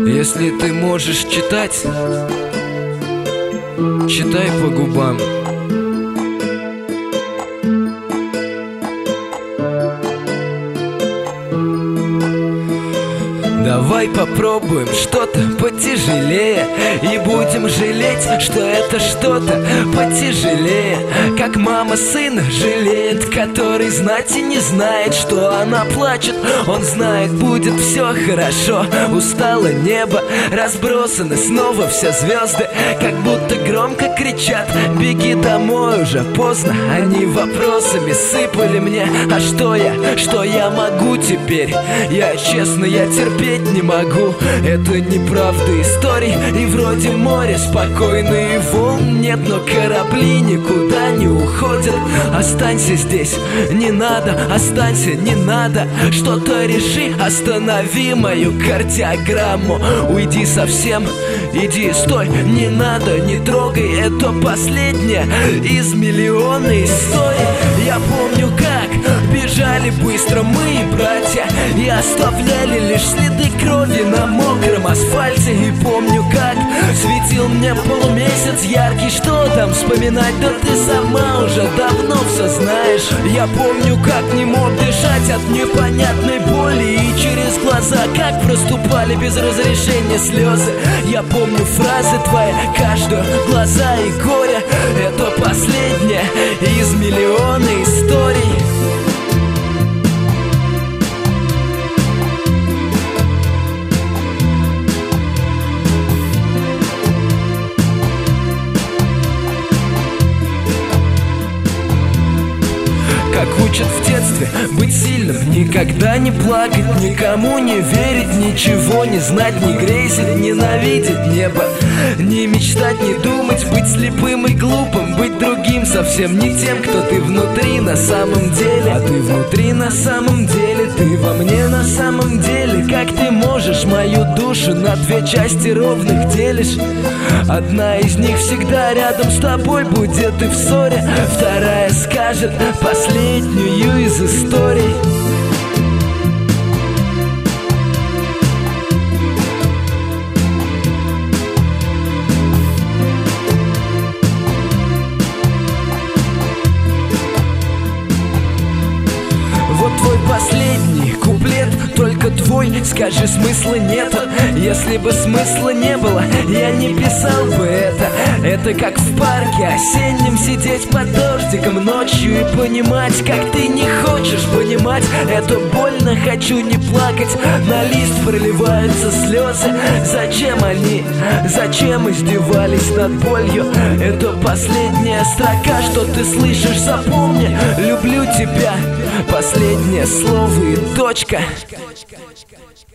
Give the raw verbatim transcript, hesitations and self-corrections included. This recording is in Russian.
Если ты можешь читать, читай по губам. Давай попробуем что-то потяжелее и будем жалеть, что это что-то потяжелее. Как мама сына жалеет, который знать и не знает, что она плачет. Он знает, будет все хорошо. Устало небо, разбросаны снова все звезды, как будто громко кричат: беги домой, уже поздно. Они вопросами сыпали мне: а что я, что я могу теперь? Я честно, я терпеть не могу. Это неправда историй, и вроде море спокойное, и волн нет, но корабли никуда не уходят. Останься здесь, не надо, останься, не надо. Что-то реши, останови мою кардиограмму. Уйди совсем, иди, стой, не надо, не трогай. Это последняя из миллиона историй. Я помню, как бежали быстро мы, братья, и оставляли лишь следы крови на мокром асфальте. И помню, как светил мне полумесяц яркий. Что там вспоминать, да ты сама уже давно все знаешь. Я помню, как не мог дышать от непонятной боли, и через глаза как проступали без разрешения слезы. Я помню фразы твои, каждую, глаза и горе. Это последняя из миллиона историй. Как учат в детстве быть сильным, никогда не плакать, никому не верить, ничего не знать, не грезить, ненавидеть небо, не мечтать, не думать, быть слепым и глупым, быть другим, совсем не тем, кто ты внутри на самом деле. А ты внутри на самом деле, ты во мне на самом деле. Как ты можешь мою душу на две части ровных делишь? Одна из них всегда рядом с тобой будет и в ссоре, вторая скажет последнюю из историй. Вот твой последний куплет, только твой, скажи, смысла нету. Если бы смысла не было, я не писал бы это. Это как в парке осеннем сидеть под дождиком ночью и понимать, как ты не хочешь понимать. Это больно, хочу не плакать, на лист проливаются слезы. Зачем они, зачем издевались над болью? Это последняя строка, что ты слышишь, запомни. Люблю тебя, последнее слово и точка.